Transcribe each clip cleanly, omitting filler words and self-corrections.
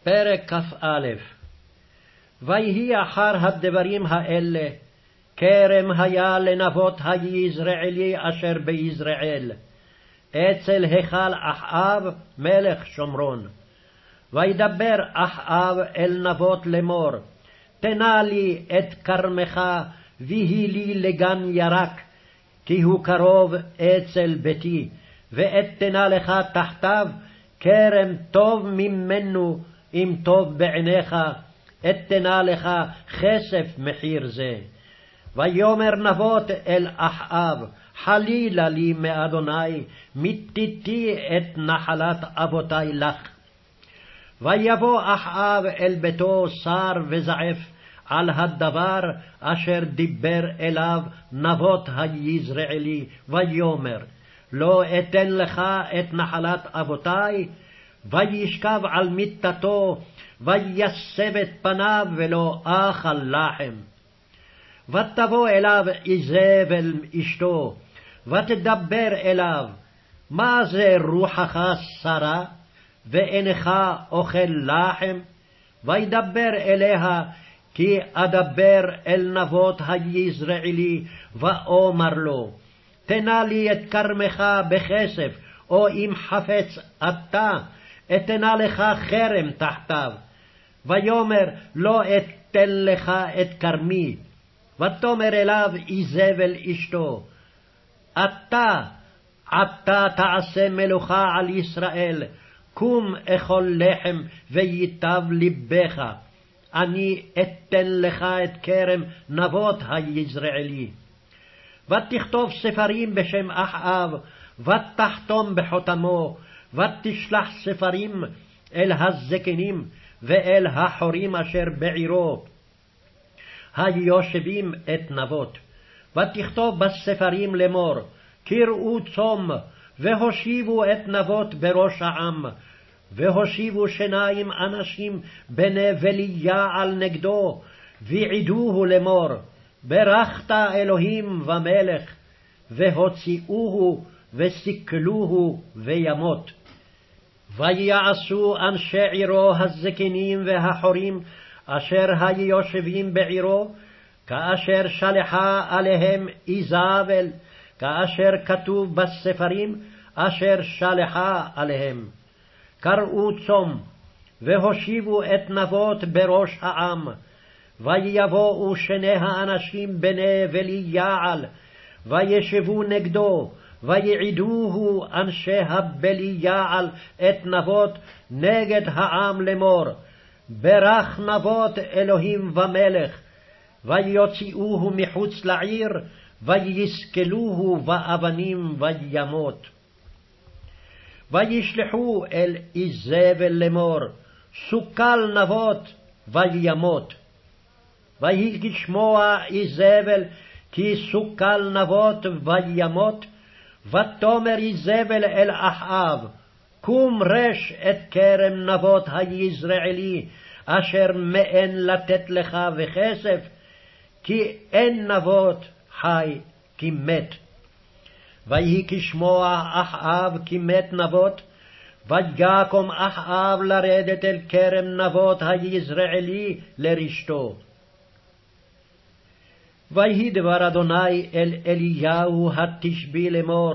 פרק כ"א. ויהי אחר הדברים האלה, כרם היה לנבות היזרעאלי אשר ביזרעאל, אצל היכל אחאב מלך שומרון. וידבר אחאב אל נבות לאמור, תנה לי את כרמך, ויהי לי לגן ירק, כי הוא קרוב אצל ביתי, ואתנה לך תחתיו כרם טוב ממנו, אם טוב בעיניך, אתנה לך כסף מחיר זה. ויאמר נבות אל אחאב, חלילה לי מאדוני, מיתיתי את נחלת אבותי לך. ויבוא אחאב אל ביתו שר וזעף על הדבר אשר דיבר אליו נבות היזרעאלי, ויאמר, לא אתן לך את נחלת אבותי. וישכב על מיטתו, ויסב את פניו, ולא אכל לחם. ותבוא אליו איזבל אשתו, ותדבר אליו, מה זה רוחך סרה, ואינך אוכל לחם? וידבר אליה, כי אדבר אל נבות היזרעאלי, ואומר לו, תנה לי את כרמך בכסף, או אם חפץ אתה, אתנה לך חרם תחתיו. ויאמר, לא אתן לך את כרמי. ותאמר אליו איזבל אשתו, אתה עתה תעשה מלוכה על ישראל, קום אכול לחם וייטב לבך, אני אתן לך את כרם נבות היזרעאלי. ותכתוב ספרים בשם אחאב, ותחתום בחותמו, ותשלח ספרים אל הזקנים ואל החורים אשר בעירו, היושבים את נבות. ותכתוב בספרים לאמור, קראו צום, והושיבו את נבות בראש העם, והושיבו 2 אנשים בני בליעל נגדו, ועידוהו לאמור, ברכת אלוהים ומלך, והוציאוהו וסיכלוהו וימות. ויעשו אנשי עירו הזקנים והחורים אשר היושבים בעירו, כאשר שלחה עליהם איזבל, כאשר כתוב בספרים אשר שלחה עליהם. קראו צום, והושיבו את נבות בראש העם. ויבואו 2 האנשים בני בליעל, וישבו נגדו, ויעידוהו אנשי הבליעל את נבות נגד העם לאמור, ברך נבות אלוהים ומלך. ויוציאוהו מחוץ לעיר, ויסקלוהו באבנים וימות. וישלחו אל איזבל לאמור, סוקל נבות וימות. ויהי כשמוע איזבל כי סוקל נבות וימות, ותאמר איזבל אל אחאב, קום רש את כרם נבות היזרעאלי, אשר מאן לתת לך וכסף, כי אין נבות חי כי מת. ויהי כשמוע אחאב כי מת נבות, ויקום אחאב לרדת אל כרם נבות היזרעאלי לרשתו. ויהי דבר אדוני אל אליהו התשבי לאמור,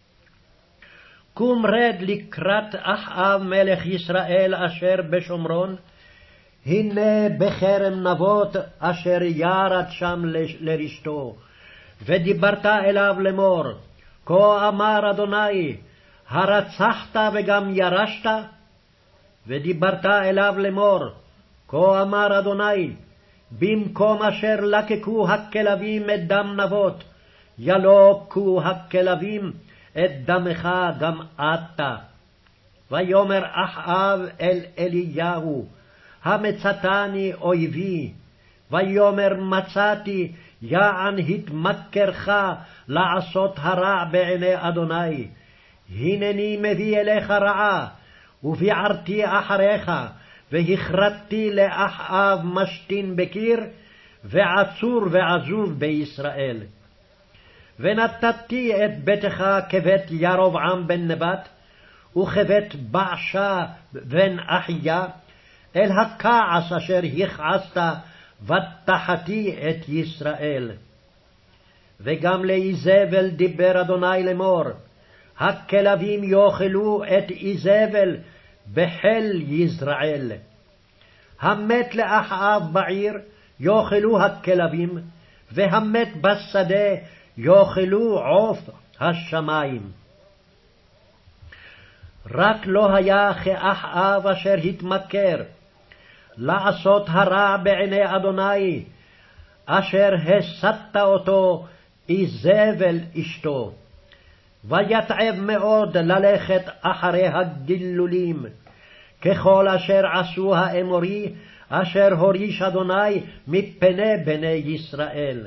קום רד לקראת אחאב מלך ישראל אשר בשומרון, הנה בכרם נבות אשר ירד שם לרשתו. ודיברת אליו לאמור, כה אמר אדוני, הרצחת וגם ירשת? ודיברת אליו לאמור, כה אמר אדוני, במקום אשר לקקו הכלבים את דם נבות, ילוקו הכלבים את דמך גם אתה. ויאמר אחאב אל אליהו, המצאתני אויבי. ויאמר מצאתי, יען התמכרך לעשות הרע בעיני אדוני. הנני מביא אליך רעה, וביערתי אחריך, והכרתתי לאחאב משתין בקיר, ועצור ועזוב בישראל. ונתתי את ביתך כבית ירבעם בן נבט, וכבית בעשה בן אחיה, אל הכעס אשר הכעסת, ותחתי את ישראל. וגם לאיזבל דיבר אדוני לאמור, הכלבים יאכלו את איזבל בחיל יזרעאל. המת לאחאב בעיר יאכלו הכלבים, והמת בשדה יאכלו עוף השמים. רק לא היה כאחאב אשר התמכר, לעשות הרע בעיני אדוני, אשר הסת אותו איזבל אשתו. ויתעב מאוד ללכת אחרי הגילולים, ככל אשר עשו האמורי, אשר הוריש אדוני מפני בני ישראל.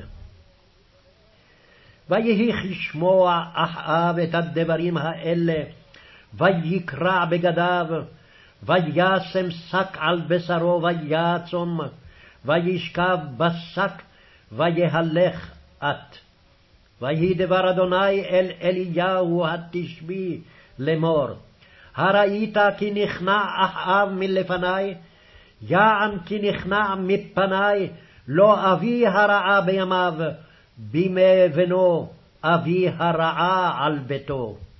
ויהי כשמוע אחאב את הדברים האלה, ויקרע בגדיו, וישם שק על בשרו ויעצום, וישכב בשק, ויהלך את. ויהי דבר אדוני אל אליהו התשבי לאמור, הראית כי נכנע אחאב מלפני? יען כי נכנע מפני, לא אביא הרעה בימיו, בימי בנו אביא הרעה על ביתו.